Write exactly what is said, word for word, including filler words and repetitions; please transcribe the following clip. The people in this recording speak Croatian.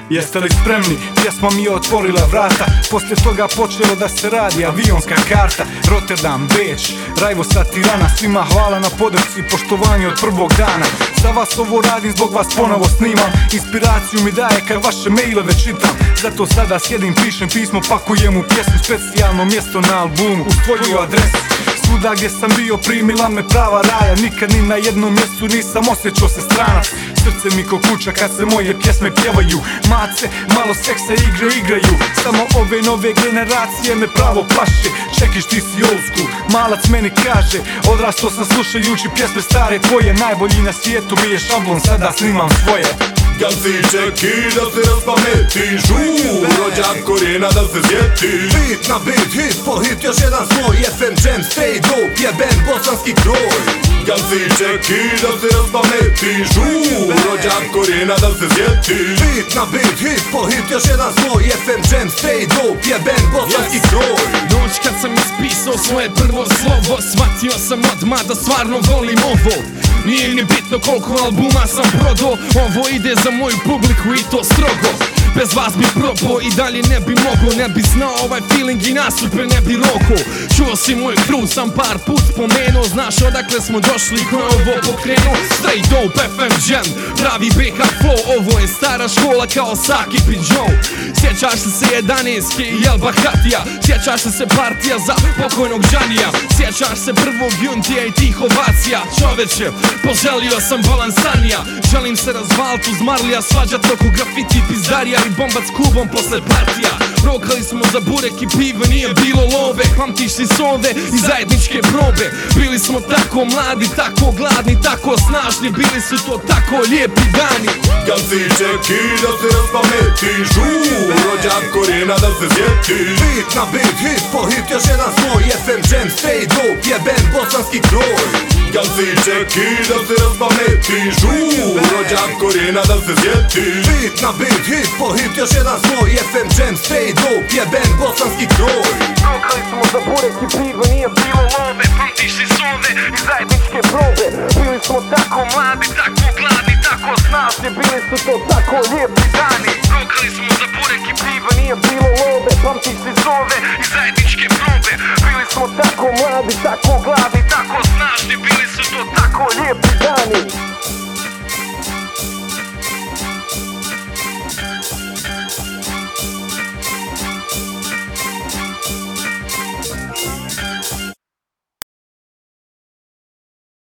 Jeste li spremni? Pjesma mi je otvorila vrata. Poslije toga počelo da se radi avionska karta. Rotterdam, Beč, Rajvo sa Tirana. Svima hvala na podršci i poštovanju od prvog dana. Za vas ovo radim, zbog vas ponovo snimam. Inspiraciju mi daje kad vaše mailove čitam. Zato sada sjedim, pišem pismo, pakujem u pjesmu. Specijalno mjesto na albumu uz tvoju adresu. Svuda gdje sam bio primila me prava raja. Nikad ni na jednom mjestu nisam osjećao se stranac. Srce mi ko kuća kad se moje pjesme pjevaju. Mace, malo seksa, igre igraju. Samo ove nove generacije me pravo plaše. Čekiš, ti si old school, malac meni kaže. Odrastao sam slušajući pjesme stare tvoje. Najbolji na svijetu mi je šablon, sada snimam svoje. Ganci čeki da se raspameti, žur, rođak korijena da se sjeti. Bit na bit, hit po hit, još jedan svoj. F M Jam, stay dope, jeben bosanski kroj. Ganci čeki da se raspameti, žur, rođak korijena da se sjeti. Bit na bit, hit po hit, još jedan svoj. F M Jam, stay dope, jeben bosanski kroj. Noć kad sam ispisao svoje prvo slovo, shvatio sam odmah da stvarno volim ovo. Nije ni bitno koliko albuma sam prodao, ovo ide za moju publiku i to strogo. Bez vas bi propao i dalje ne bi mogo, ne bi znao ovaj feeling i nasupe ne bi roko. Čuo si moj crew, sam par put spomenuo, znaš odakle smo došli, ko je ovo pokrenuo. Straight dope, F M Jam, pravi B H flow, ovo je stara škola kao Sakip i Joe. Sjećaš se jedanaestke i El Bahatija, sjećaš se partija za pokojnog Džanija, sjećaš se prvog Juntija i tih ovacija. Čoveče, poželio sam balansanija, želim se razvalit uz Marlija, svađat oko grafiti i pizdarija i bombat s kubom posle partija. Rokali smo za burek i pivo, nije bilo love, pamtiš li sove i zajedničke probe. Bili smo tako mladi, tako gladni, tako snažni, bili su to tako lijepi dani. Ganci čeki da se raspameti, žur, rođak korijena da se sjeti. Bit na bit, hit po hit, još jedan svoj. F M Jam, stay dope, jeben bosanski kroj. Ganci čeki da se raspameti, žur, rođak korijena da se sjeti. Bit na bit, hit po hit, još jedan svoj. F M Jam, stay dope, jeben bosanski kroj. Rokali smo za burek i pivo, nije bilo love, pamtiš li sove i zajedničke probe. Bili smo tako mladi, tako gladni, tako snažni, bili su to tako lijepi dani. Rokali smo za burek i pivo, nije bilo love, pamtiš li sove